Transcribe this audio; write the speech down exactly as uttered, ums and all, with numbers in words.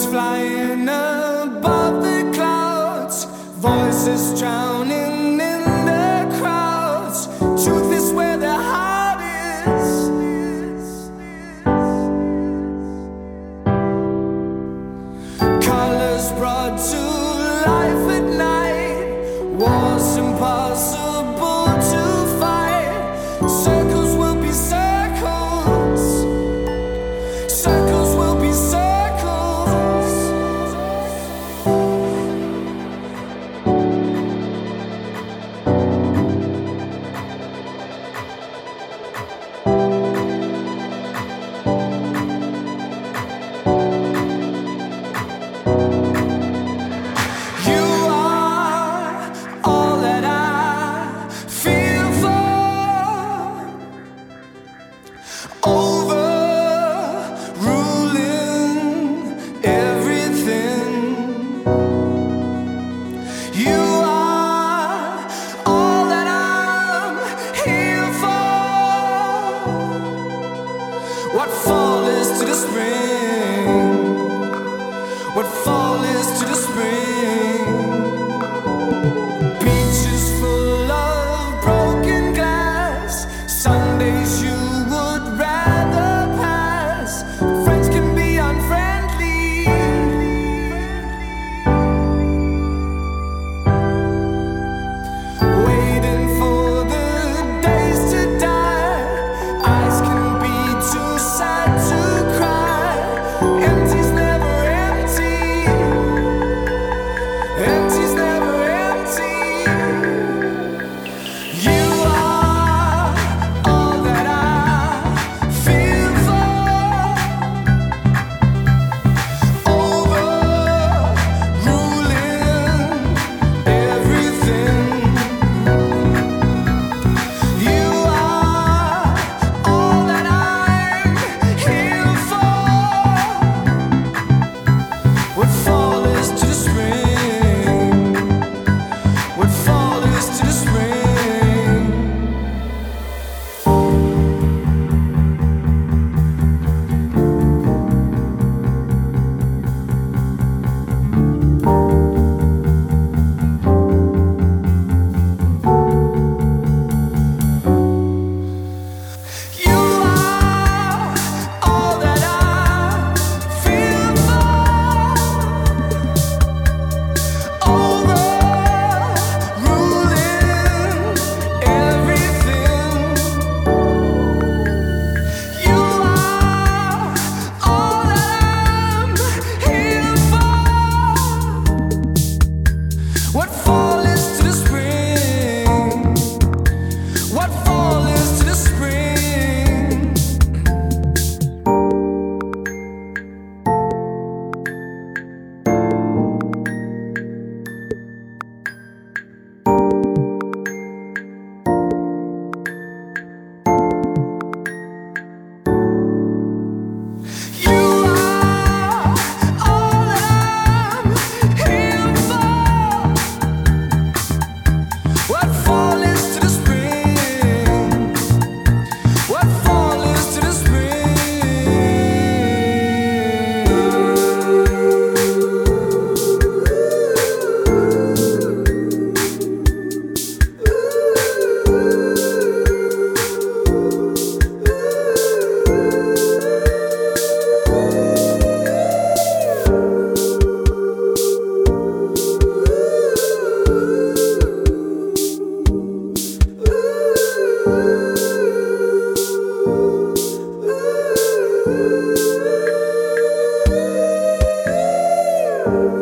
flying above the clouds, voices drowning in the crowds. Truth is where the heart is. Colors brought to life at night, wars impossible to fight. Circles will be circles, circles will be circles. What fall is to the spring? What fall is to the spring? Beaches full of broken glass, Sundays you would rather pass. Friends can be unfriendly, waiting for the days to die. Eyes can be too sad to cry. Empty's never empty. Empty's never empty. You are all that I feel for. Overruling everything. You are all that I'm here for. What fall is to the spring? What fall is to the spring? You are all that I feel for. Overruling everything. You are all that I'm here for. What fall is to the spring? What fall is to the spring? You are all that I'm here for. What fall is to the spring? What fall is to the spring? You